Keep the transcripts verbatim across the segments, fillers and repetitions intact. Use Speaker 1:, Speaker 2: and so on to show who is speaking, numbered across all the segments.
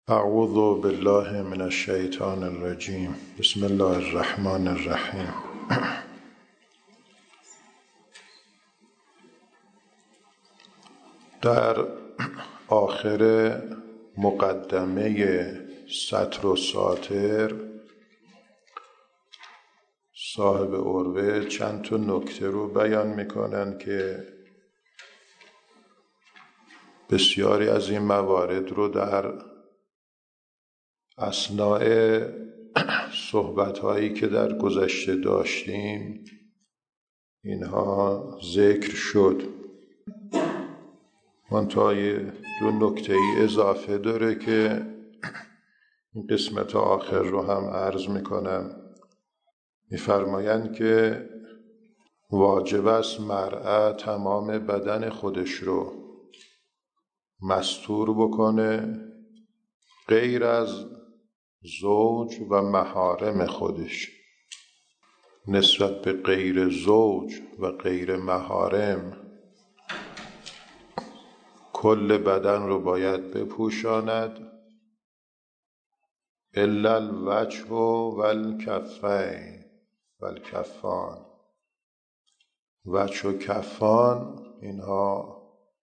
Speaker 1: اعوذ بالله من الشیطان الرجیم. بسم الله الرحمن الرحیم. در آخر مقدمه سطر و ساطر صاحب عروه چند تا نکته رو بیان میکنن که بسیاری از این موارد رو در اثناء صحبت‌هایی که در گذشته داشتیم اینها ذکر شد. منتها دو نکته ای اضافه داره که این قسمت آخر رو هم عرض میکنم. میفرمایند که واجب است مرأة تمام بدن خودش رو مستور بکنه غیر از زوج و محارم خودش. نسبت به غیر زوج و غیر محارم کل بدن رو باید بپوشاند الا الوجه و الکفین و الکفان. وجه و کفان اینها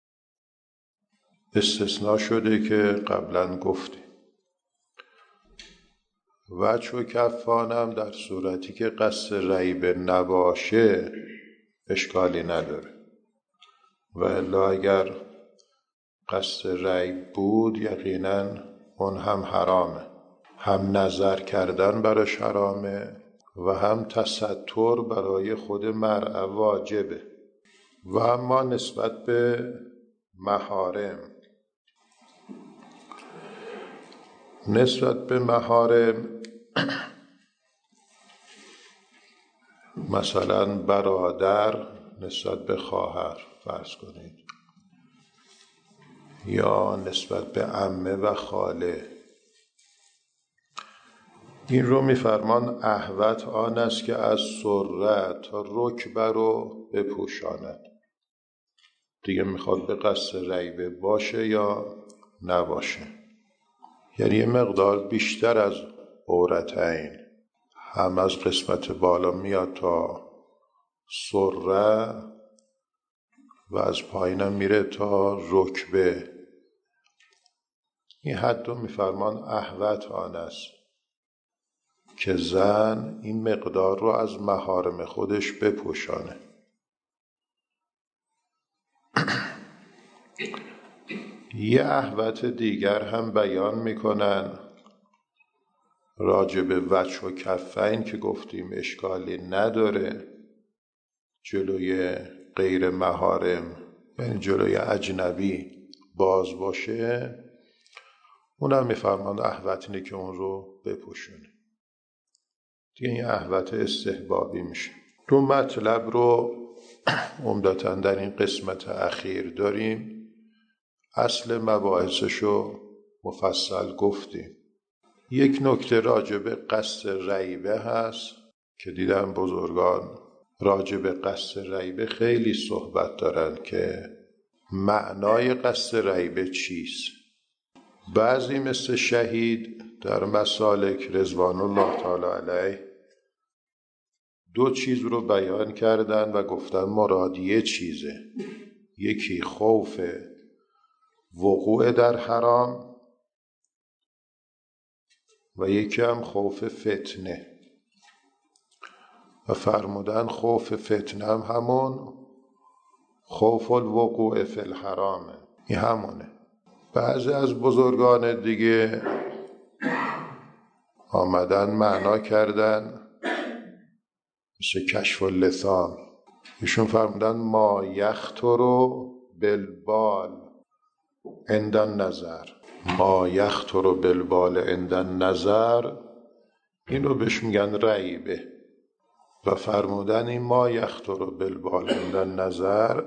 Speaker 1: استثناء شده که قبلا گفتیم. وجه و کفان هم در صورتی که قصد ریبه نباشه اشکالی نداره، و الا اگر قصد ریب بود یقینا اون هم حرامه. هم نظر کردن براش حرامه و هم تستر برای خود مرأة واجبه. و اما نسبت به محارم نسبت به محارم مثلا برادر نسبت به خواهر فرض کنید، یا نسبت به عمه و خاله، این رو میفرمان احوط آن است که از سره تا رکبه رو بپوشاند. دیگه میخواد به قصد ریبه باشه یا نباشه، یعنی یه مقدار بیشتر از عورتین، هم از قسمت بالا میاد تا سره و از پایینم میره تا رکبه. این حد رو میفرمان احوط آن است که زن این مقدار رو از محارم خودش بپوشانه. یه احوط دیگر هم بیان میکنن راجع به وجه و کفین که گفتیم اشکالی نداره جلوی غیر محارم، یعنی جلوی اجنبی باز باشه. اونم میفرمان احوط اینه که اون رو بپوشونه. دیگه این احوط استحبابی میشه. دو مطلب رو عمدتاً در این قسمت اخیر داریم. اصل مباحثشو مفصل گفتیم. یک نکته راجع به قصد ریبه هست که دیدم بزرگان راجع به قصد ریبه خیلی صحبت دارن که معنای قصد ریبه چیست. بعضی مثل شهید در مسالک رضوان الله تعالی علیه دو چیز رو بیان کردن و گفتن مراد یه چیزه. یکی خوف وقوع در حرام و یکی هم خوف فتنه. و فرمودن خوف فتنه هم همون خوف الوقوع فی الحرامه، این همونه. بعضی از بزرگان دیگه آمدن معنا کردن مثل کشف اللثام، ایشون فرمودن ما یخطر بالبال عند النظر. ما یخطر بالبال عند النظر این رو بهش میگن ریبه. و فرمودن این ما یخطر بالبال عند النظر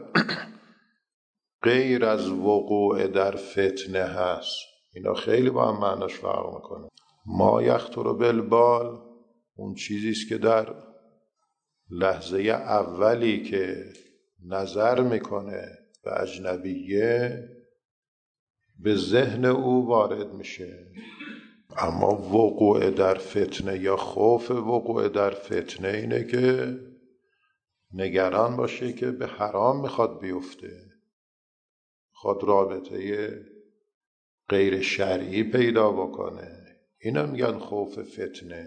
Speaker 1: غیر از وقوع در فتنه هست. اینا خیلی با هم معناش فرق میکنه. ما یخطر بالبال اون چیزیست که در لحظه اولی که نظر میکنه به اجنبیه به ذهن او وارد میشه. اما وقوع در فتنه یا خوف وقوع در فتنه اینه که نگران باشه که به حرام میخواد بیفته، خود رابطه غیر شرعی پیدا بکنه. اینا میگن خوف فتنه.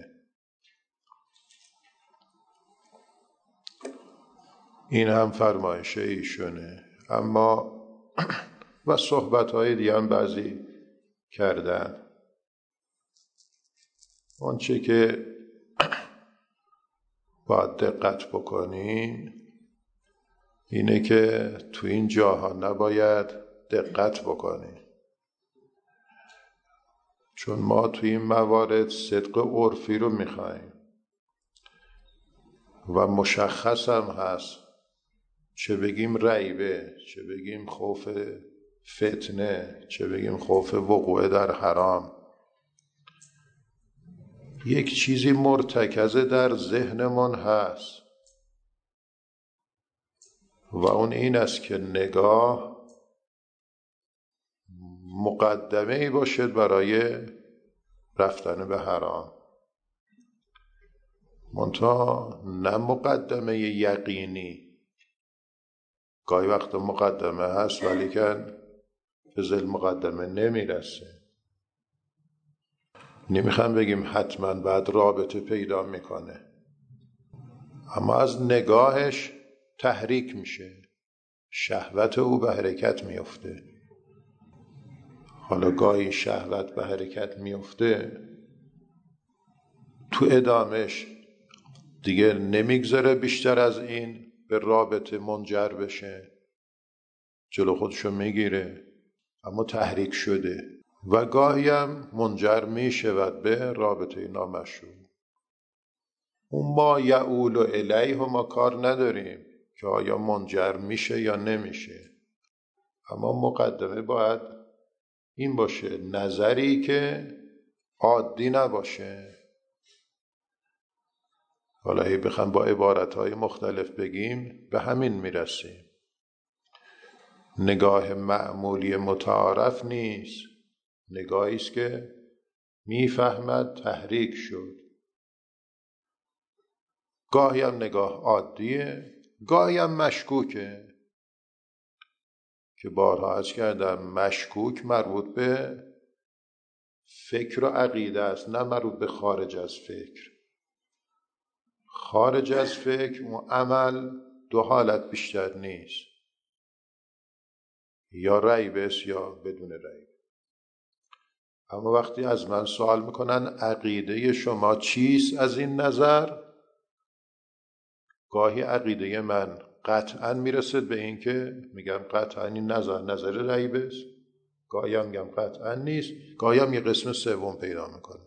Speaker 1: این هم فرمایش ایشونه. اما و صحبت‌های دیگه هم بعضی کردن. آنچه که باید دقت بکنین اینه که تو این جاها نباید دقت بکنین، چون ما تو این موارد صدق عرفی رو میخوایم و مشخص هم هست، چه بگیم ریبه، چه بگیم خوف فتنه، چه بگیم خوف وقوع در حرام، یک چیزی مرتکزه در ذهنمون هست و اون این است که نگاه مقدمه‌ای باشد برای رفتن به حرام، منتها نه مقدمه یقینی. گاهی وقت مقدمه هست ولی که به ذل مقدمه نمیرسه. نمیخوام بگیم حتما بعد رابطه پیدا میکنه، اما از نگاهش تحریک میشه، شهوت او به حرکت میفته. حالا گاهی شهوت به حرکت میفته، تو ادامش دیگه نمیگذره بیشتر از این به رابطه منجر بشه، جلو خودشو میگیره، اما تحریک شده. و گاهی هم منجر میشود به رابطه نامشروع. اون ما یعول و الیه ما کار نداریم که آیا منجر میشه یا نمیشه، اما مقدمه باید این باشه، نظری که عادی نباشه. حالا هی بخوام با عبارتهای مختلف بگیم به همین میرسیم. نگاه معمولی متعارف نیست، نگاهی است که میفهمد تحریک شد. گاهی هم نگاه عادیه، گاهی هم مشکوکه که بارها عرض کردم مشکوک مربوط به فکر و عقیده است، نه مربوط به خارج از فکر. خارج از فکر و عمل دو حالت بیشتر نیست، یا ریب است یا بدون ریب. اما وقتی از من سوال میکنن عقیده شما چیست از این نظر، گاهی عقیده من قطعا میرسد به این که میگم قطعا این نظر نظر ریب است، گاهی هم میگم قطعا نیست، گاهی هم یه قسم سوم پیدا میکنه.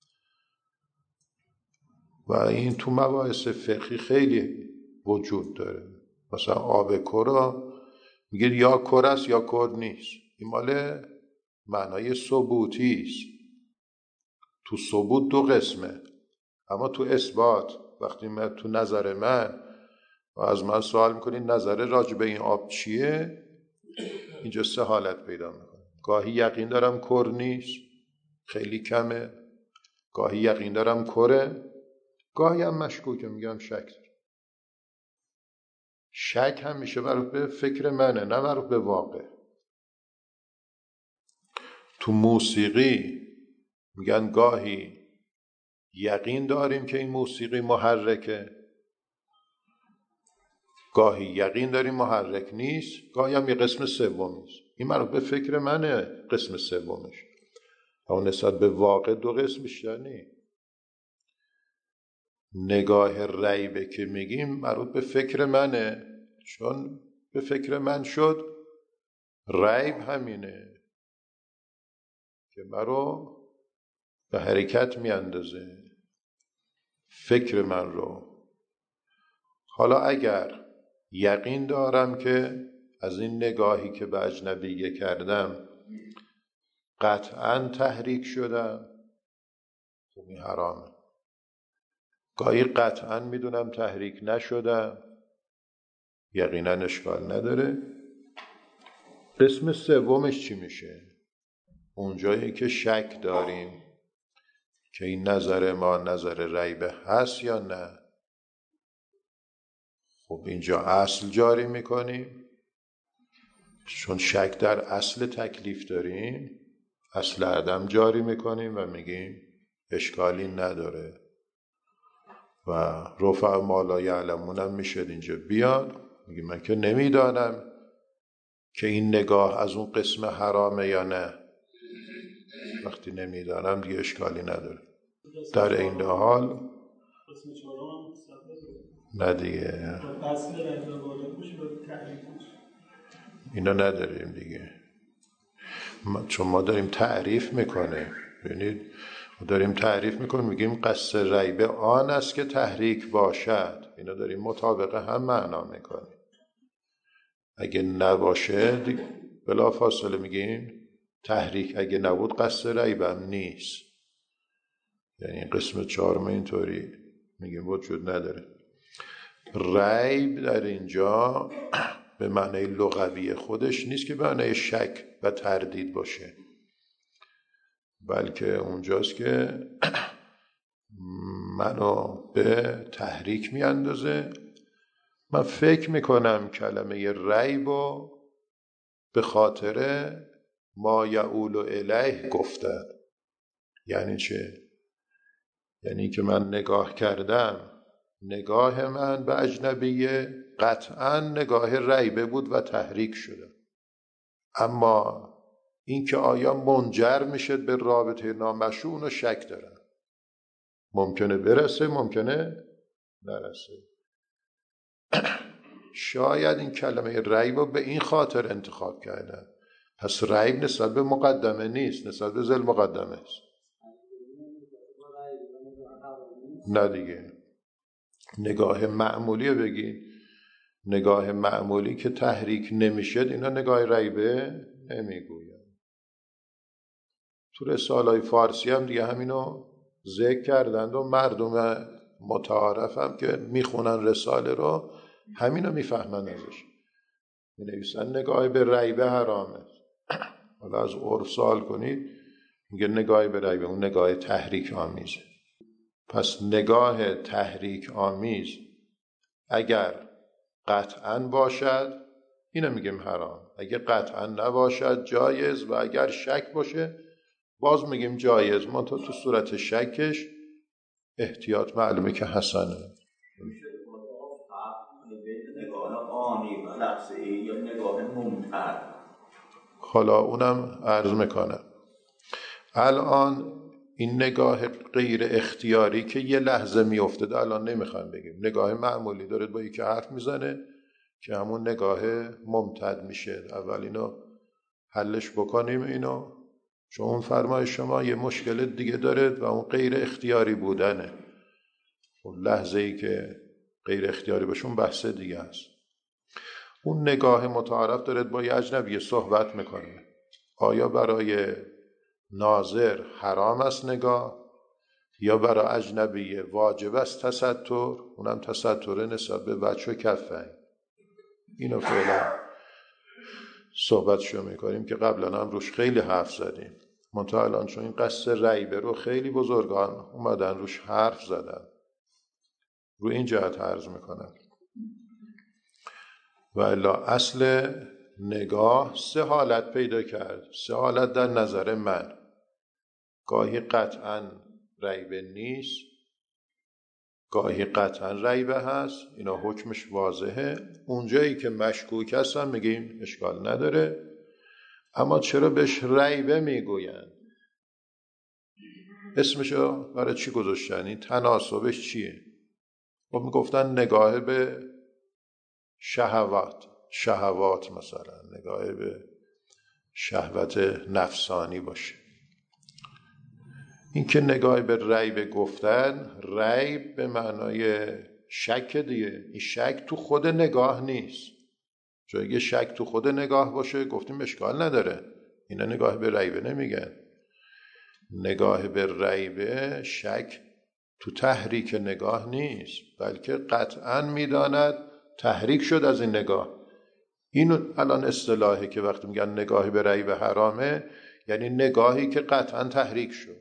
Speaker 1: و این تو مباحث فقهی خیلی وجود داره. مثلا آب کرا میگه یا کر است یا کر نیست، این مال معنای ثبوتی است. تو ثبوت دو قسمه، اما تو اثبات وقتی من تو نظر من و از من سوال میکنید نظر راجع به این آب چیه، اینجا سه حالت پیدا میکنه. گاهی یقین دارم کر نیست، خیلی کمه، گاهی یقین دارم کره، گاهی هم مشکوکه، میگم شک دارم. شک هم میشه مربوط به فکر منه، نه مربوط به واقع. تو موسیقی میگن گاهی یقین داریم که این موسیقی محرکه، گاهی یقین داریم محرک نیست، گاهی هم یه قسم سومیست. این مربوط به فکر منه، قسم سومش. اما نسبت به واقع دو قسم بیشتر نیست. نگاه ریبه که میگیم مربوط به فکر منه، چون به فکر من شد. ریب همینه که مرا به حرکت میاندازه، فکر من رو. حالا اگر یقین دارم که از این نگاهی که به اجنبیه کردم قطعاً تحریک شدم، خب این حرامه. گاهی قطعاً میدونم تحریک نشدم، یقیناً اشکال نداره. قسم سومش چی میشه؟ اونجایی که شک داریم که این نظر ما نظر ریبه هست یا نه، خب اینجا اصل جاری میکنیم، چون شک در اصل تکلیف داریم اصل عدم جاری میکنیم و میگیم اشکالی نداره و رفع ما لا یعلمون هم میشه اینجا بیاد، میگیم من که نمیدانم که این نگاه از اون قسم حرامه یا نه. وقتی نمیدانم دیگه اشکالی نداره. در این حال نه دیگه اینا نداریم دیگه، چون ما داریم تعریف میکنه. ببینید ما داریم تعریف میکنیم، میگیم قصد ریبه آن است که تحریک باشد، اینا داریم مطابق هم معنا میکنیم. اگه نباشه بلا فاصله میگیم تحریک اگه نبود قصد ریبه هم نیست. یعنی قسم چهارم اینطوری میگیم وجود نداره. ریب در اینجا به معنی لغوی خودش نیست که به معنی شک و تردید باشه، بلکه اونجاست که منو به تحریک میاندازه. من فکر میکنم کلمه ریبو به خاطر ما یعول الیه گفتن. یعنی چه؟ یعنی که من نگاه کردم، نگاه من به اجنبیه قطعا نگاه ریبه بود و تحریک شده، اما این که آیا منجر میشه به رابطه نامشروع و شک دارم. ممکنه برسه ممکنه نرسه. شاید این کلمه ریب رو به این خاطر انتخاب کردن. پس ریب نسبت به مقدمه نیست، نسبت به ذل مقدمه است. نه دیگه، نگاه معمولی بگید، نگاه معمولی که تحریک نمیشه اینا نگاه ریبه نمیگوید. تو رساله‌های فارسی هم دیگه همینو ذکر کردند و مردم متعارف هم که میخونن رساله رو همینو میفهمن ازش، مینویسن نگاه به ریبه حرامه. حالا از عرف سوال کنید میگه نگاه به ریبه اون نگاه تحریک آمیزه. پس نگاه تحریک آمیز اگر قطعاً باشد اینو میگیم حرام، اگه قطعاً نباشد جایز، و اگر شک باشه باز میگیم جایز. ما تو تو صورت شکش احتیاط معلومه که حسنه. نگاه آنی و لحظه‌ای یا نگاه ممتد. حالا اونم عرض میکنم. الان این نگاه غیر اختیاری که یه لحظه میافتاده الان نمیخوایم بگیم، نگاه معمولی داره با یکی حرف میزنه که همون نگاه ممتد میشه. اول اینو حلش بکنیم اینو، چون فرمای شما یه مشکل دیگه داره و اون غیر اختیاری بودنه. اون لحظه ای که غیر اختیاری باشون بحث دیگه است. اون نگاه متعارف داره با یه اجنبی صحبت میکنه. آیا برای ناظر حرام است نگاه یا برای اجنبی واجب است تستر؟ اونم تستر نسبت به وجه و کفین. اینو فعلا صحبتشو میکنیم که قبلا هم روش خیلی حرف زدیم. منتها الان چون این قصه ریبه رو خیلی بزرگان اومدن روش حرف زدن، رو این جهت عرض میکنم. و الا اصل نگاه سه حالت پیدا کرد. سه حالت در نظر من، گاهی قطعاً ریبه نیست، گاهی قطعاً ریبه هست، اینا حکمش واضحه. اونجایی که مشکوک هستن میگیم اشکال نداره. اما چرا بهش ریبه میگوین؟ اسمشو برای چی گذاشتن؟ این تناسبش چیه؟ خب میگفتن نگاه به شهوات، شهوات مثلا نگاه به شهوت نفسانی باشه. این که نگاه به ریب گفتن، ریب به معنای شک دیگه. این شک تو خود نگاه نیست. چون اگه شک تو خود نگاه باشه گفتیم اشکال نداره، اینا نگاه به ریبه نمیگن. نگاه به ریبه شک تو تحریک نگاه نیست، بلکه قطعاً میداند تحریک شد از این نگاه. این الان اصطلاحه که وقتی میگن نگاه به ریبه حرامه، یعنی نگاهی که قطعا تحریک شد.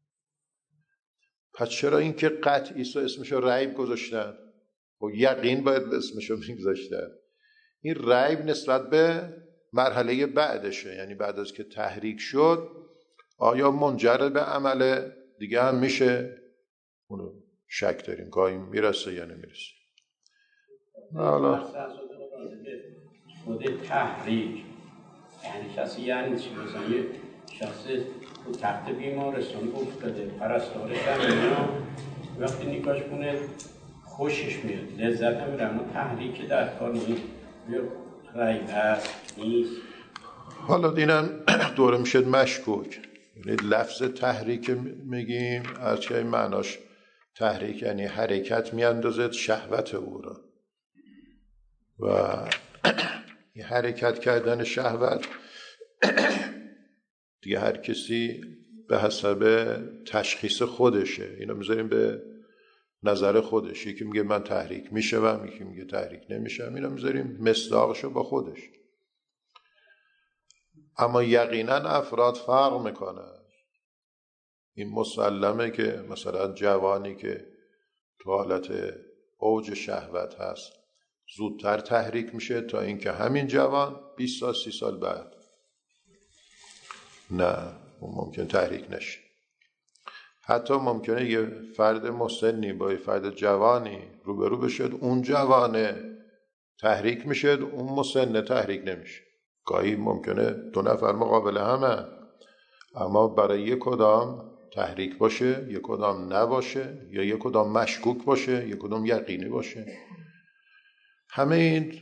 Speaker 1: پس چرا این که قطعی است و اسمشو ریب گذاشتن؟ و یقین باید اسمشو میگذاشتن. این ریب نسبت به مرحله بعدشه، یعنی بعد از که تحریک شد آیا منجر به عمل دیگه هم میشه؟ اونو شک داریم گاهی میرسه یا نمیرسه. حالا
Speaker 2: خود تحریک یعنی کسی یعنی چی؟ مثلا یه شخصی تو تخت بیمارستان افتاده، پرستارش هم اینا وقتی نگاش کنه خوشش میاد، لذت هم میره، اما تحریک در کار نیست، ریب هست نیست.
Speaker 1: حالا اینم دوره میشه مشکوک. یعنی لفظ تحریک میگیم از چه معناش؟ تحریک یعنی حرکت میاندازد شهوت او را، و این حرکت کردن شهوت دیگه هر کسی به حسب تشخیص خودشه. اینو میذاریم به نظر خودش. یکی میگه من تحریک میشم، یکی میگه تحریک نمیشم. اینو میذاریم مصداقشو با خودش. اما یقینا افراد فرق میکنن. این مسلمه که مثلا جوانی که تو حالت اوج شهوت هست زودتر تحریک میشه تا اینکه همین جوان بیست سال سی سال بعد نه، اون ممکن تحریک نشه. حتی ممکنه یه فرد مسنی با یه فرد جوانی روبرو بشد، اون جوانه تحریک میشه، اون مسنه تحریک نمیشه. گاهی ممکنه دو نفر مقابل همه، اما برای یک کدام تحریک باشه، یک کدام نباشه، یا یک کدام مشکوک باشه، یک کدام یقینی باشه. همه این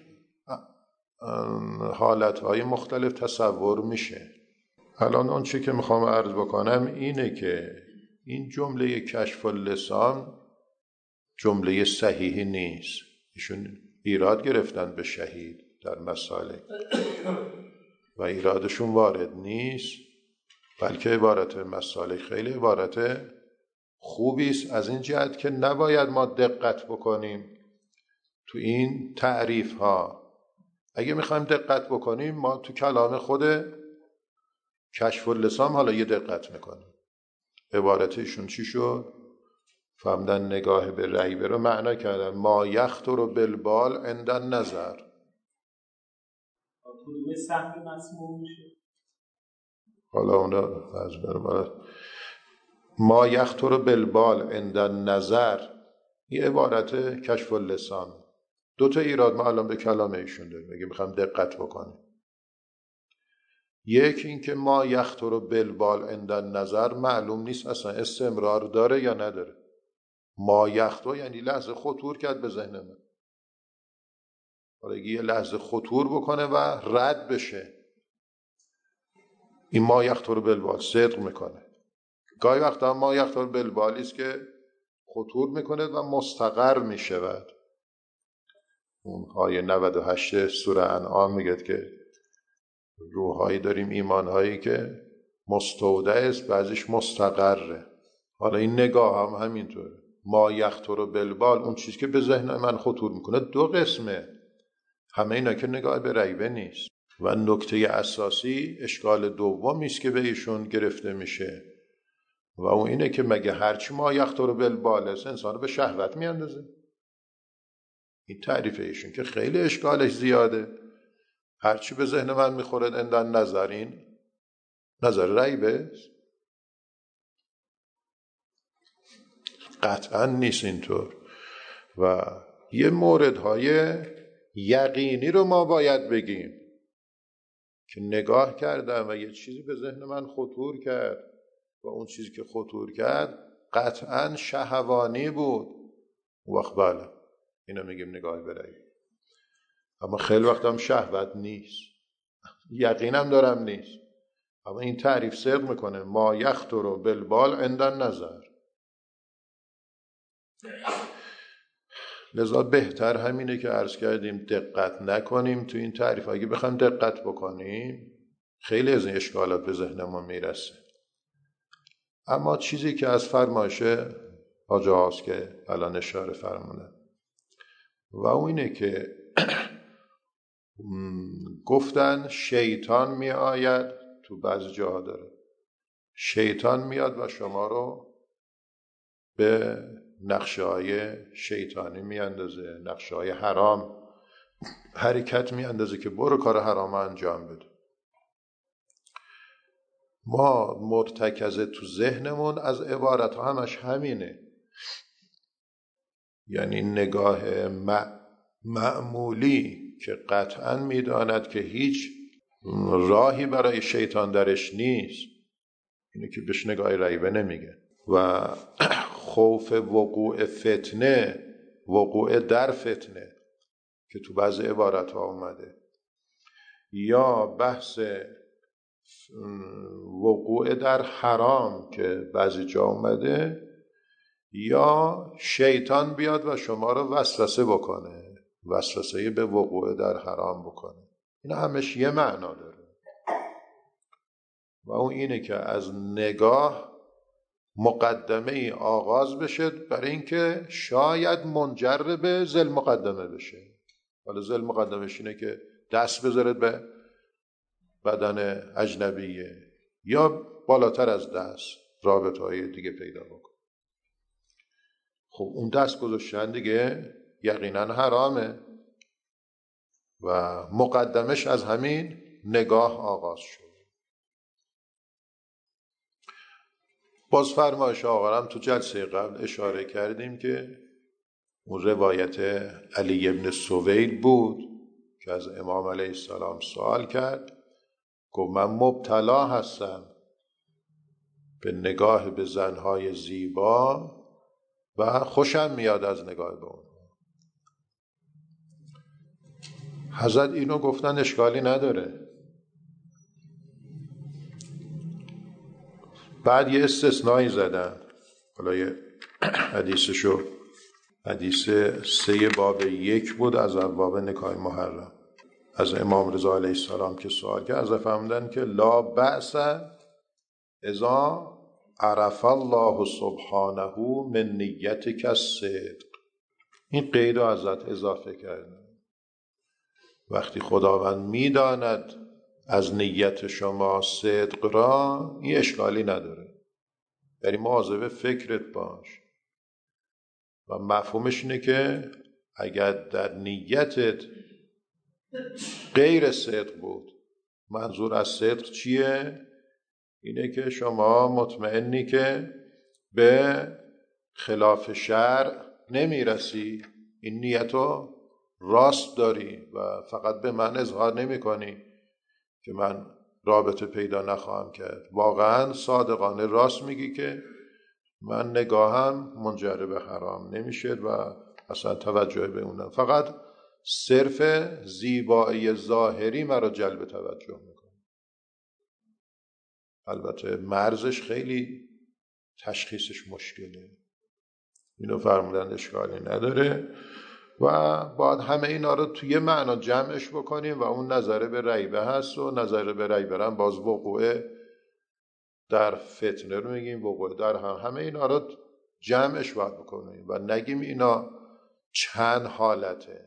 Speaker 1: حالتهای مختلف تصور میشه. الان اون چی که میخوام عرض بکنم اینه که این جمله کشف اللسان جمله صحیحی نیست. ایشون ایراد گرفتن به شهید در مسائل و ایرادشون وارد نیست، بلکه عبارت مسائل خیلی عبارت خوبی است از این جهت که نباید ما دقت بکنیم تو این تعریف ها. اگه میخوایم دقت بکنیم ما تو کلام خود کشف اللسان حالا یه دقت میکنیم. عبارتشون چی شد؟ فهمدن نگاه به ریبه رو معنا کردن ما یخطر بالبال عند النظر.
Speaker 3: کدوم سهم مسموم میشه؟
Speaker 1: حالا اونا از برمارد ما یخطر بالبال عند النظر، این عبارت کشف اللسان. دو تا ایراد ما الان به کلام ایشون داریم اگه میخوام دقت بکنیم. یک این که ما یخطر بالبال عند النظر معلوم نیست اصلا استمرار داره یا نداره. ما یخطر یعنی لحظه خطور کرد به ذهن من، حالا یه لحظه خطور بکنه و رد بشه، این ما یخطر بالبال صدق میکنه. گاهی وقتا ما یخطر بالبالی است که خطور میکنه و مستقر میشود. اون آیه نود و هشت سوره انعام میگه که روحایی داریم، ایمانهایی که مستودع است، بعضیش مستقره. حالا این نگاه هم همینطوره. ما یخطر بالبال اون چیزی که به ذهن من خطور میکنه دو قسمه، همه اینا که نگاه به ریبه نیست. و نکته اساسی اشکال دومی است که به ایشون گرفته میشه و اون اینه که مگه هرچی ما یخطر بالبال است انسان رو به شهوت میاندازه؟ این تعریف ایشون که خیلی اشکالش زیاده. هرچی به ذهن من میخورد اندن نظرین نظر ریبه است؟ قطعا نیست اینطور. و یه موردهای یقینی رو ما باید بگیم که نگاه کردم و یه چیزی به ذهن من خطور کرد و اون چیزی که خطور کرد قطعا شهوانی بود، وقت بله اینو میگیم نگاه برای. اما خیلی وقت هم شهوت نیست، یقینم دارم نیست، اما این تعریف صدق میکنه ما یخطر بالبال عند النظر. لذا بهتر همینه که عرض کردیم دقت نکنیم تو این تعریف. اگه بخوایم دقت بکنیم خیلی از این اشکالات به ذهنمون میرسه. اما چیزی که از فرمایش حاج هاست که الان اشاره فرمونه و اون اینه که گفتن شیطان می آید، تو بعضی جاها داره شیطان میاد و شما رو به نقشه های شیطانی میاندازه، نقشه های حرام حرکت میاندازه که برو کار حرام انجام بده. ما مرتکزه تو ذهنمون از عبارت ها همش همینه، یعنی نگاه معمولی که قطعا میداند که هیچ راهی برای شیطان درش نیست، اینه که بهش نگاه ریبه نمیگه. و خوف وقوع فتنه، وقوع در فتنه که تو بعضی عبارت ها اومده، یا بحث وقوع در حرام که بعضی جا اومده، یا شیطان بیاد و شما رو وسوسه بکنه، وسوسه به وقوع در حرام بکنه. این همش یه معنا داره و اون اینه که از نگاه مقدمه ای آغاز بشه برای اینکه شاید منجر به ذل مقدمه بشه. حالا ذل مقدمهش اینه که دست بذارید به بدن اجنبیه، یا بالاتر از دست رابطه های دیگه پیدا بکن. خب اون دست گذاشتن دیگه یقینا حرامه و مقدمش از همین نگاه آغاز شد. باز فرمایش آقا تو جلسه قبل اشاره کردیم که اون روایت علی ابن سوید بود که از امام علیه السلام سوال کرد، گفت من مبتلا هستم به نگاه به زنهای زیبا و خوشم میاد از نگاه به اون. حضرت اینو گفتن اشکالی نداره. بعد یه استثنایی زدن، حالا یه حدیثشو، حدیث سه باب یک بود از ابواب نکاح محرم، از امام رضا علیه السلام که سوال کرد، از فهمیدن که لا بأس اذا عرف الله سبحانه من نیتک الصدق. این قید رو حضرت اضافه کردن، وقتی خداوند میداند از نیت شما صدق را، این اشکالی نداره، یعنی مواظب فکرت باش. و مفهومش اینه که اگر در نیتت غیر صدق بود، منظور از صدق چیه؟ اینه که شما مطمئنی که به خلاف شرع نمیرسی، این نیتو راست داری و فقط به من اظهار نمی کنی که من رابطه پیدا نخواهم کرد، واقعا صادقانه راست میگی که من نگاهم منجر به حرام نمیشه و اصلا توجه به اونم، فقط صرف زیبایی ظاهری مرا جلب توجه میکنه. البته مرزش خیلی تشخیصش مشکله، اینو فرمودن اشکالی نداره و باید همه اینا رو توی معنا جمعش بکنیم و اون نظر به ریبه هست و نظر به ریبه هم باز وقوع در فتنه رو میگیم، وقوع در هم، همه اینا رو جمعش باید بکنیم و نگیم اینا چند حالته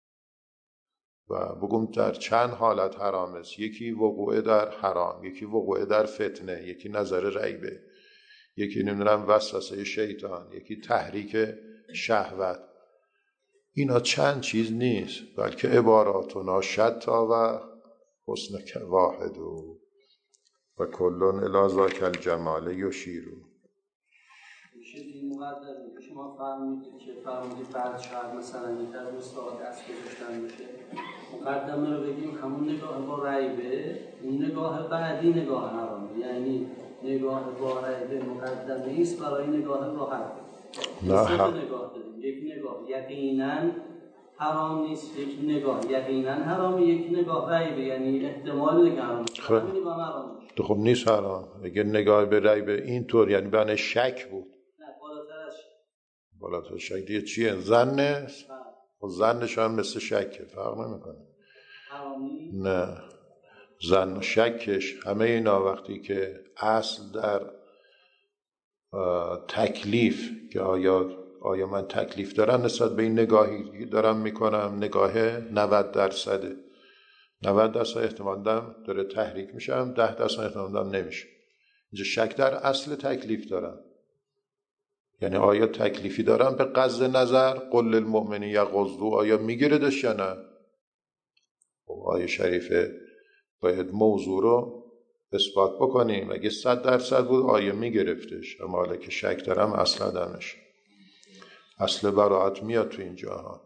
Speaker 1: و بگم در چند حالت حرام است، یکی وقوع در حرام، یکی وقوع در فتنه، یکی نظر ریبه، یکی نمیدونم وسوسه شیطان، یکی تحریک شهوت. اینا چند چیز نیست، بلکه عباراتنا شتا و حسن واحد و و کلون الی ذاک الجمال یشیرو.
Speaker 3: میشه این مقدمه که شما فرمودید که فرمودید بعد شاید مثلا یک از مستعاد دست گذاشتن بشه، مقدمه رو بگیم همون نگاه با ریبه، اون نگاه بعدی نگاه حرامه، یعنی نگاه با ریبه مقدمه ایست برای نگاه راحت.
Speaker 1: نه هم
Speaker 3: نگاه داریم، یک نگاه یقیناً حرام نیست، یک نگاه یقیناً حرام، یک نگاه ریبه، یعنی احتمال نگاه
Speaker 1: خب تو خب نیست حرام. اگه نگاه به ریبه اینطور یعنی بنا شک بود،
Speaker 3: نه بالاتر از شک،
Speaker 1: بالاتر از شک دیگه چیه؟ ظنه؟ خب ظنش هم مثل شکه، فرق نمیکنه.
Speaker 3: حرامی؟
Speaker 1: نه، ظن و شکش همه اینا وقتی که اصل در تکلیف که آیا آیا من تکلیف دارم نسبت به این نگاهی دارم میکنم، نگاه نود درصده، نود درصد احتمال دارم داره تحریک میشم، ده درصد احتمال دارم نمیشه. اینجا شک در اصل تکلیف دارم، یعنی آیا تکلیفی دارم به غض نظر قل للمؤمنین یغضوا، آیا میگیردش یا نه؟ خب آیه شریفه باید موضوع رو اثبات بکنیم. اگه صد درصد بود آیه میگرفتش، اما حالا که شک دارم اصل عدمش، اصل براعت میاد تو اینجا ها.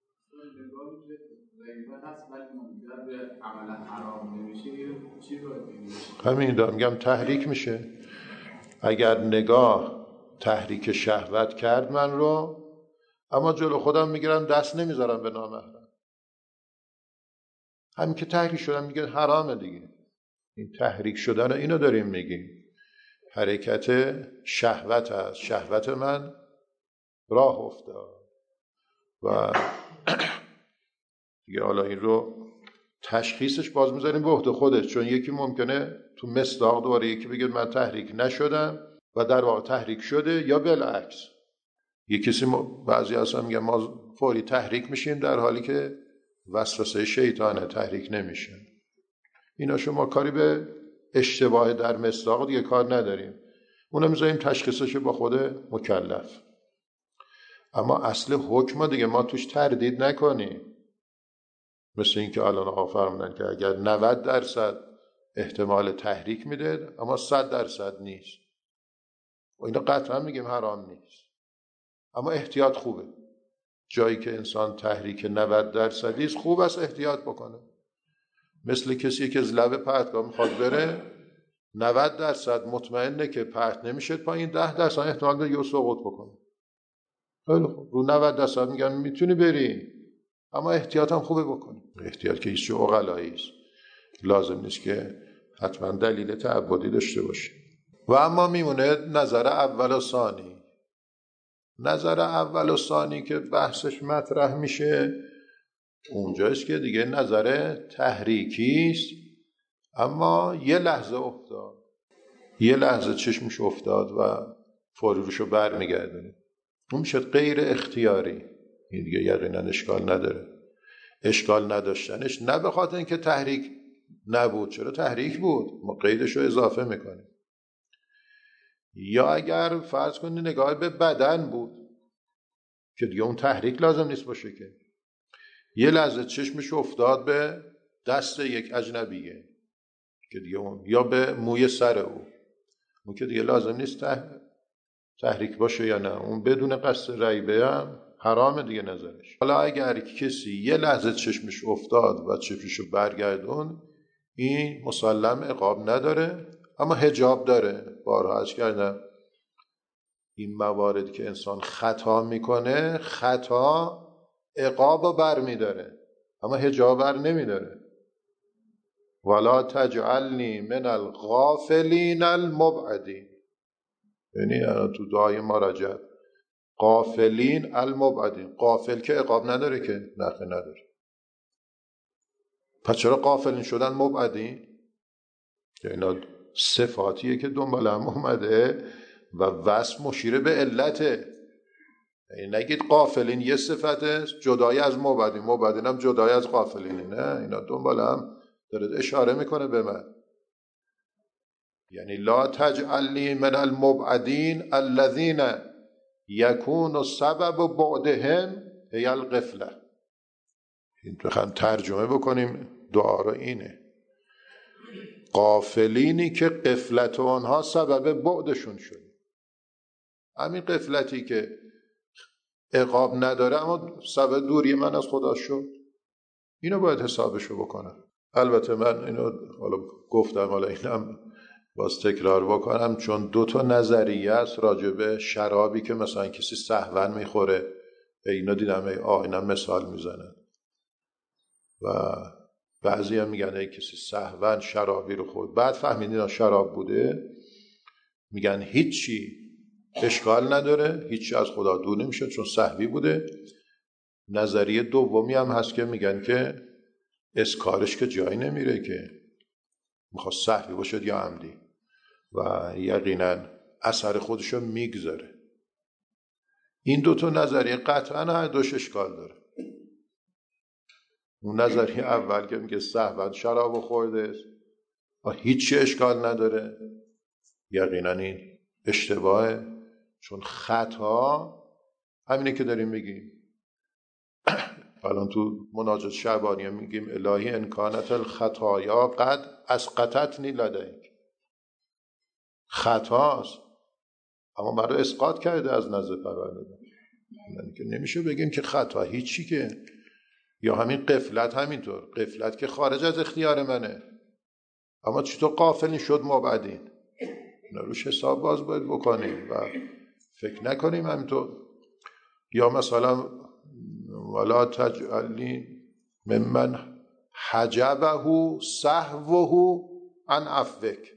Speaker 1: همین دارم میگم تحریک میشه. اگر نگاه تحریک شهوت کرد من رو، اما جلو خودم میگیرم دست نمیذارم به نامحرم، همین که تحریک شدم میگه حرامه دیگه. این تحریک شدن اینو داریم میگیم، حرکت شهوت است، شهوت من راه افتاد و دیگه حالا این رو تشخیصش باز میذاریم به عهده خودش، چون یکی ممکنه تو مصداق دوباره یکی بگه من تحریک نشدم و در واقع تحریک شده، یا بالعکس. یکی کسی م... بعضی اصلا میگن ما فوری تحریک میشیم در حالی که وسوسه شیطانه، تحریک نمیشه. اینا شما کاری به اشتباه در مصداق دیگه کار نداریم، اونو میذاریم تشخیصش با خود مکلف. اما اصل حکم دیگه ما توش تردید نکنیم، مثل این که الان آقا فرمودن که اگر نود درصد احتمال تحریک میده اما صد درصد نیست، و اینا قطعا میگیم حرام نیست، اما احتیاط خوبه. جایی که انسان تحریک نود درصدی است خوب است احتیاط بکنه. مثل کسی که از لب پرتگاه میخواد بره، نود درصد مطمئنه که پرت نمیشه پایین، ده درصد احتمال داره یه سقوط بکنه. خیلی خوب، رو نود درصد میگن میتونی بری، اما احتیاط هم خوبه بکنی. احتیاط که هیچ عقلایی است، لازم نیست که حتما دلیل تعبدی داشته باشه. و اما میمونه نظر اول و ثانی. نظر اول و ثانی که بحثش مطرح میشه اونجاست که دیگه نظر تحریکی است، اما یه لحظه افتاد، یه لحظه چشمش افتاد و فوری روشو بر میگردونه، اون میشه غیر اختیاری. این دیگه یقینا اشکال نداره. اشکال نداشتنش نه به خاطر اینکه تحریک نبود، چرا تحریک بود، ما قیدش رو اضافه میکنیم. یا اگر فرض کنی نگاه به بدن بود که دیگه اون تحریک لازم نیست باشه، که یه لحظه چشمش افتاد به دست یک اجنبیه که دیگه اون، یا به موی سر او، اون که دیگه لازم نیست تح... تحریک باشه یا نه، اون بدون قصد ریبه هم حرامه دیگه نظرش. حالا اگر کسی یه لحظه چشمش افتاد و چشمشو برگردون، این مسلم عقاب نداره، اما حجاب داره. بارها عرض کردم این موارد که انسان خطا میکنه، خطا عقابو بر میداره اما حجاب بر نمیداره. ولا تجعلنی من الغافلین المبعدین، یعنی تو دعای مراجعه غافلین المبعدین، غافل که عقاب نداره که نخه نداره. پس چرا غافلین شدن مبعدین؟ اینا صفاتیه که دنبال هم اومده و وصف مشیره به علته. یعنی نگید غافلین یه صفته جدای از مبعدین، مبعدین هم جدای از غافلینه، نه، اینا دنبال هم داره اشاره میکنه به من. یعنی لا تجعلنی من المبعدین الذین یکون سبب بعدهم هی الغفله. این بخوام ترجمه بکنیم دعا رو اینه، غافلینی که غفلت آنها سبب بعدشون شد. همین غفلتی که عقاب نداره اما سبب دوری من از خدا شد، اینو باید حسابشو بکنم. البته من اینو حالا گفتم، حالا اینم باز تکرار بکنم، چون دو تا نظریه است راجع به شرابی که مثلا کسی سهوا میخوره. اینا دیدم ای آه اینا مثال میزنن و بعضی هم میگن ای کسی سهوا شرابی رو خورد بعد فهمیدین شراب بوده، میگن هیچی اشکال نداره، هیچی از خدا دور نمیشه چون سهوی بوده. نظریه دومی هم هست که میگن که اسکارش که جایی نمیره، که میخواد سهوی باشه یا عمدی، و یقینا اثر خودشو میگذاره. این دوتا نظریه قطعا هر دوش اشکال داره. اون نظریه اول که میگه سهوا شراب خورده هیچی اشکال نداره، یقینا این اشتباهه، چون خطا همینه که داریم میگیم. الان تو مناجات شعبانیه میگیم الهی انکانت الخطایا قد اسقطتنی لدیک. خطاست اما من رو اسقاط کرده از نزد پروردگار. یعنی که نمیشه بگیم که خطا هیچی که. یا همین غفلت، همینطور غفلت که خارج از اختیار منه، اما چطور غافلین شد ما بعدین روش حساب باز باید بکنیم و فکر نکنیم همینطور. یا مثلا ولا تجعلین ممن حجبه سهوه عن عفوک.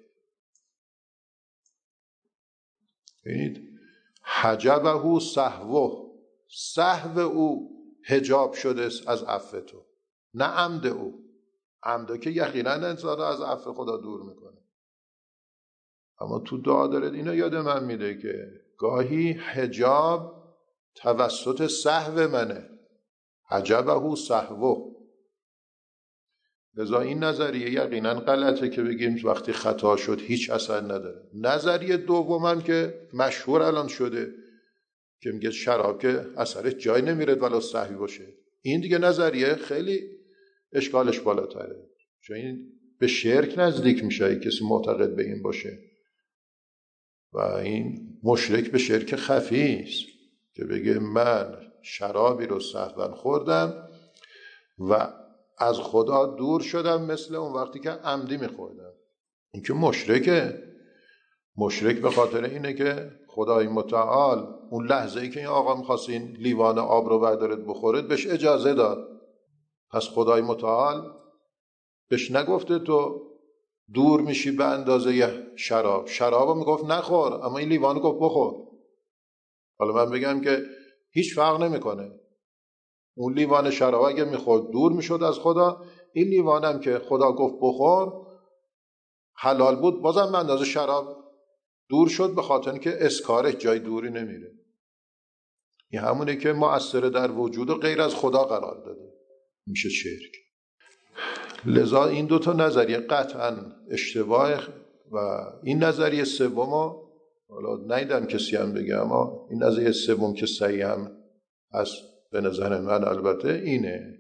Speaker 1: ببینید حجبه سهوه، سهو او حجاب شده از عفو تو، نه عمد او. عمده که یقینا انسان از عفو خدا دور میکنه. اما تو دعا داره اینو یاد من میده که گاهی حجاب توسط سهو منه، حجبه سهوه. لذا این نظریه یقینا غلطه که بگیم وقتی خطا شد هیچ اثر نداره. نظریه دومم که مشهور الان شده که میگه شراب که اثرش جای نمیره ولو سهوی باشه، این دیگه نظریه خیلی اشکالش بالاتره، چون این به شرک نزدیک میشه اگه کسی معتقد به این باشه. و این مشرک به شرک خفی است که بگه من شرابی رو سهوا خوردم و از خدا دور شدم مثل اون وقتی که عمدی میخوردم. این که مشرکه. مشرک به خاطر اینه که خدای متعال اون لحظه ای که این آقا میخواست این لیوان آب رو بردارد بخورد بهش اجازه داد. پس خدای متعال بهش نگفته تو دور میشی به اندازه شراب. شراب رو میگفت نخور، اما این لیوان رو گفت بخور. حالا من بگم که هیچ فرق نمیکنه، اون لیوان شراب اگه میخورد دور میشد از خدا، این لیوانم که خدا گفت بخور حلال بود بازم به اندازه شراب دور شد، به خاطر اینکه اسکارش جای دوری نمیره. این همونه که مؤثر در وجود و غیر از خدا قرار داده، میشه شرک. لذا این دوتا نظریه قطعا اشتباه. و این نظریه سومو حالا نیدم کسی هم بگه، اما این نظریه سوم که صحیح هم هست به نظر من البته اینه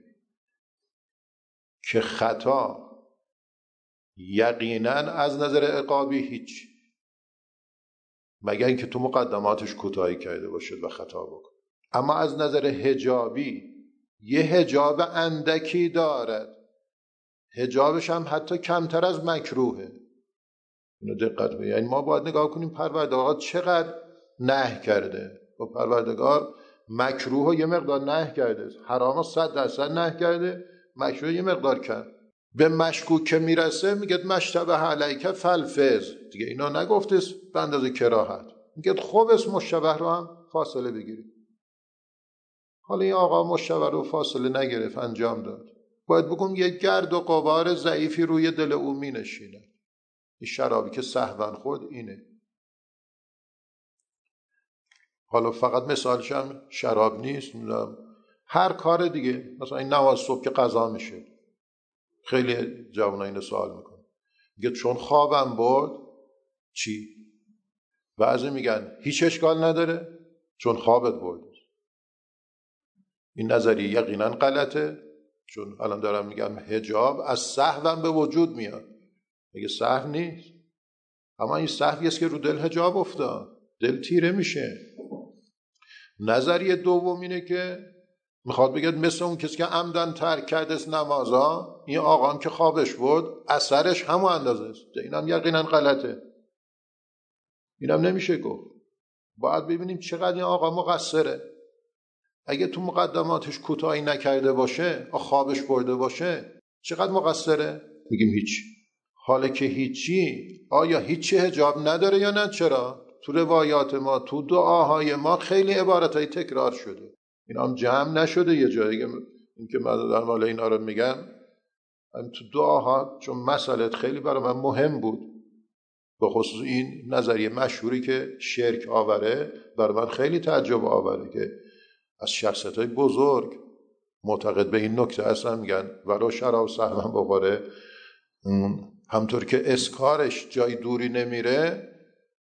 Speaker 1: که خطا یقینا از نظر عقابی هیچ، مگر اینکه تو مقدماتش کوتاهی کرده باشد و خطا بکن. اما از نظر حجابی یه حجاب اندکی دارد، حجابش هم حتی کمتر از مکروهه. اینو دقت بگید. یعنی ما باید نگاه کنیم پروردگار چقدر نهی کرده. و پروردگار مکروه رو یه مقدار نهی کرده، حرام رو صد درصد نهی کرده، مکروه یه مقدار کم. به مشکوک که میرسه میگه مشتبه علیک فالفظ، دیگه اینا نگفته به اندازه کراهت، میگه خب اسم مشتبه رو هم فاصله بگیرید. حالا این آقا مشتبه رو فاصله نگرفت، انجام داد، باید بگم یه گرد و غبار ضعیفی روی دل او می نشینه. این شرابی که سهوا خورد اینه. حالا فقط مثالش هم شراب نیست، میدونم هر کار دیگه، مثلا این نماز صبح که قضا میشه، خیلی جوانان اینو سوال میکنه، میگه چون خوابم برد چی؟ بعضی میگن هیچ اشکال نداره چون خوابت برد. این نظریه یقینا غلطه، چون الان دارم میگم حجاب از سهوم به وجود میاد. میگه سهو نیست، اما این سهویه است که رو دل حجاب افتاد، دل تیره میشه. نظریه دوم اینه که میخواد بگه مثل اون کسی که عمدن ترک کرده نمازا، این آقا هم که خوابش بود اثرش همون اندازه است. اینم یقینا غلطه، اینم نمیشه گفت. باید ببینیم چقدر این آقا مقصره. اگه تو مقدماتش کوتاهی نکرده باشه، خوابش برده باشه، چقدر مقصره؟ میگیم هیچ. حالا که هیچی، آیا هیچی حجاب نداره یا نه؟ چرا؟ تو روایات ما، تو دعاهای ما خیلی عبارتهای تکرار شده. این هم جمع نشده یه جایی. این که من در مال اینا رو میگم، تو دعاها چون مسئله خیلی برای من مهم بود، به خصوص این نظریه مشهوری که شرک آوره برای من خیلی تعجب آوره که از شخصیت‌های بزرگ معتقد به این نکته هستن، میگن ولو شراب سهوا بخوره همطور که اسکارش جای دوری نمیره،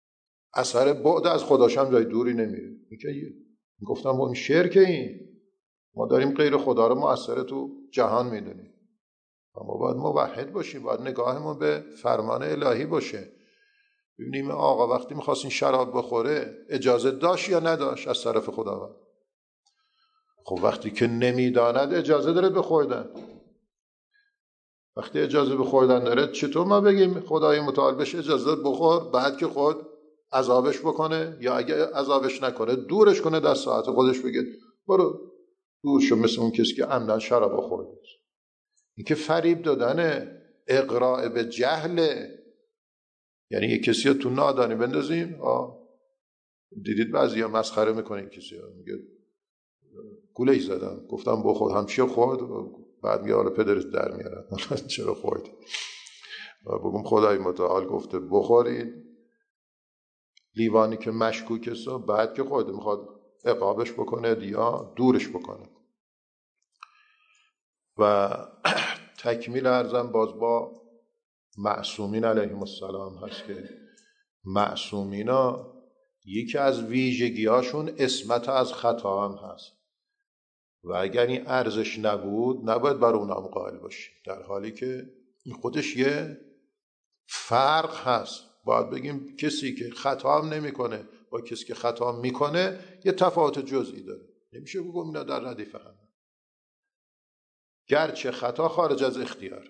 Speaker 1: اثر بعد از خداش هم جای دوری نمیره. این که گفتم با این شرک، این ما داریم غیر خدا رو مؤثر تو جهان میدونیم. اما باید موحد باشیم، باید نگاهمون به فرمان الهی باشه. ببینیم آقا وقتی میخواست این شراب بخوره اجازه داشت یا نداشت از طرف خداوند؟ خب وقتی که نمیداند اجازه داره بخوردن. وقتی اجازه بخوردن داره، چطور ما بگیم خدای متعال بشه اجازه بخور، بعد که خود عذابش بکنه، یا اگه عذابش نکنه دورش کنه، در ساعت خودش بگه برو دور شو، مثل اون کسی که عمدن شراب خورده. این که فریب دادنه، اقراء به جهله. یعنی یک کسی رو تو نادانی بندازیم. آه دیدید بعضی ها مسخره میکنه کسی ها، میگه گوله‌ای زدم، گفتم بخور، همچی خورد، بعد میگه حالا پدرت در میاره چرا خورد؟ بگم خدای متعال گفته بخورید. لیوانی که مشکوک است بعد که خورده میخواد عقابش بکنه یا دورش بکنه. و تکمیل عرضم باز با معصومین علیهم السلام هست که معصومینا یکی از ویژگیاشون عصمت از خطا هم هست و اگر این ارزش نبود نباید بر اونم قائل باشی، در حالی که این خودش یه فرق هست. باید بگیم کسی که خطا هم نمی کنه با کسی که خطا میکنه یه تفاوت جزئی داره. نمیشه بگم اینا در ردیف هم، گرچه خطا خارج از اختیار.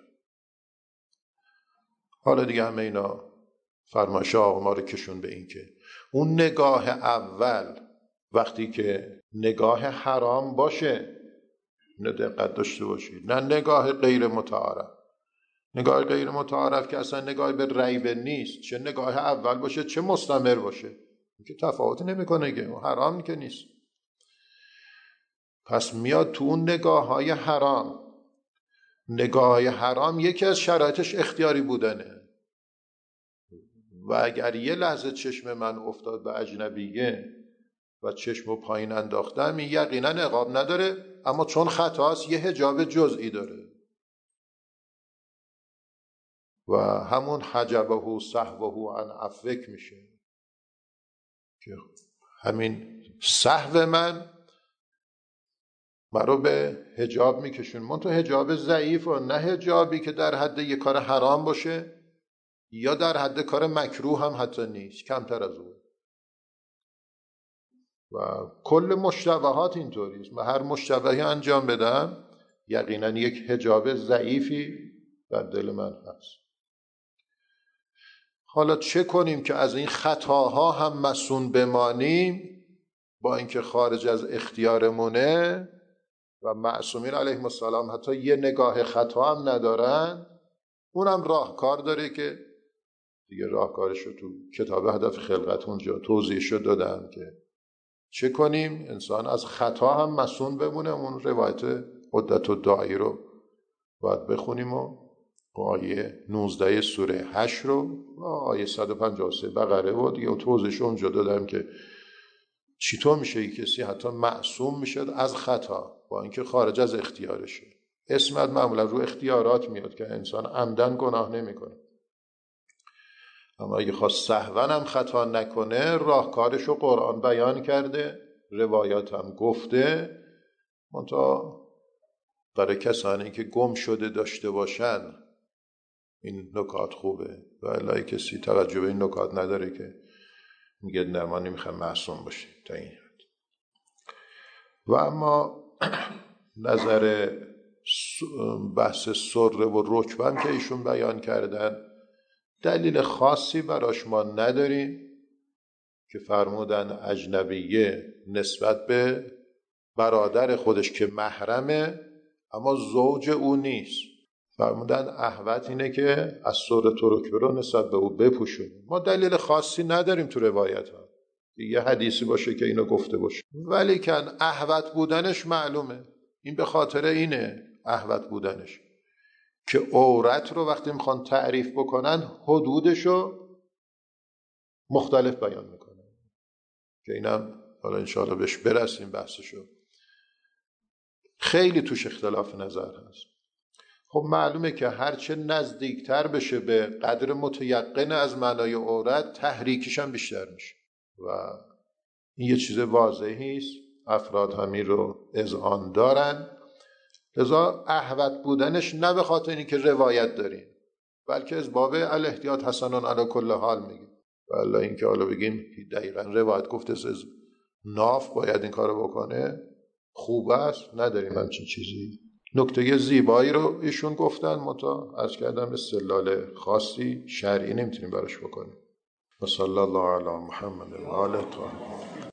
Speaker 1: حالا دیگه همه اینا فرمایش آقا ما رو کشون به این که اون نگاه اول وقتی که نگاه حرام باشه، اینو دقت داشته باشید، نه نگاه غیر متعارف. نگاه غیر متعارف که اصلا نگاه به ریب نیست، چه نگاه اول باشه چه مستمر باشه، این که تفاوت نمیکنه، که حرام که نیست. پس میاد تو اون نگاه های حرام. نگاه حرام یکی از شرایطش اختیاری بودنه و اگر یه لحظه چشم من افتاد به اجنبیه و چشم پایین انداختم، این یقینا عقاب نداره، اما چون خطاست یه حجاب جزئی داره و همون حجبه و سهوه عن عفوک میشه که همین سهو من مرا به حجاب میکشون. من تو حجاب ضعیف و نه حجابی که در حد یه کار حرام باشه یا در حد کار مکروه هم حتی نیست، کمتر از اون. و کل مشتبهات اینطوریست. من هر مشتبهی انجام بدم یقینا یک حجاب ضعیفی در دل من هست. حالا چه کنیم که از این خطاها هم مسون بمانیم با اینکه خارج از اختیارمونه و معصومین علیهم السلام حتی یه نگاه خطا هم ندارن؟ اونم راهکار داره که دیگه راهکارشو تو کتاب هدف خلقت اونجا توضیحشو دادم که چه کنیم انسان از خطا هم مسون بمونه. اون روایت عدت الداعی رو باید بخونیم و آیه نوزده سوره هشت رو و آیه صد و پنجاه و سه بقره و دیگه توضیحش اونجا دادم که چطور میشه یک کسی حتی معصوم میشه از خطا با اینکه خارج از اختیارشه. اسمت معمولا رو اختیارات میاد که انسان عمدن گناه نمیکنه، اما اگه خواست سهوا هم خطا نکنه راهکارشو قرآن بیان کرده، روایات هم گفته. منتها برای کسانی که گم شده داشته باشن این نکات خوبه و الهی کسی توجه به این نکات نداره که میگه نه ما نمیخوام معصوم باشه تا این حد. و اما نظر بحث سره و رکبه هم که ایشون بیان کردن دلیل خاصی براش ما نداریم که فرمودن اجنبیه نسبت به برادر خودش که محرمه اما زوج او نیست. فرمودن احوط اینه که از سره و رکبه رو نسبت به او بپوشونیم. ما دلیل خاصی نداریم تو روایت ها یه حدیثی باشه که اینو گفته باشه، ولی کن احوط بودنش معلومه. این به خاطر اینه احوط بودنش که عورت رو وقتی میخوان تعریف بکنن حدودشو مختلف بیان میکنن که اینم حالا انشاءالله بهش برسیم بحثشو. خیلی توش اختلاف نظر هست. خب معلومه که هرچه نزدیکتر بشه به قدر متیقن از معنای عورت تحریکش هم بیشتر میشه و این یه چیز واضحی است، افراد همین رو اذعان دارن. لذا احوط بودنش نه به خاطر اینکه روایت داریم، بلکه از باب الاحتیاط حسنان علی کل حال میگیم. والله اینکه حالا بگیم دقیقاً روایت گفته از ناف باید این کارو بکنه خوب است، نداریم همچین چیزی. نکته زیبایی رو ایشون گفتن، متا عرض کردم استدلال خاصی شرعی نمیتونیم براش بکنیم. و صلی الله علی محمد و آله الطاهرین.